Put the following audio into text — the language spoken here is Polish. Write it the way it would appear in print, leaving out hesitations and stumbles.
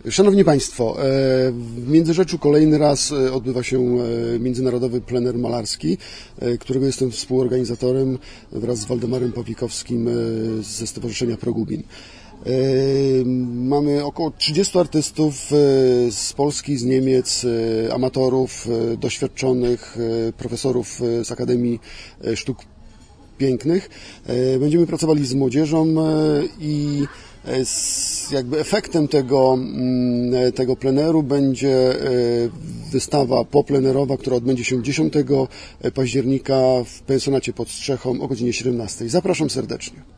Szanowni Państwo, w Międzyrzeczu kolejny raz odbywa się Międzynarodowy Plener Malarski, którego jestem współorganizatorem wraz z Waldemarem Pawlikowskim ze Stowarzyszenia Progubin. Mamy około 30 artystów z Polski, z Niemiec, amatorów, doświadczonych, profesorów z Akademii Sztuk Pięknych. Będziemy pracowali z młodzieżą i jakby efektem tego pleneru będzie wystawa poplenerowa, która odbędzie się 10 października w pensjonacie pod Strzechą o godzinie 17. Zapraszam serdecznie.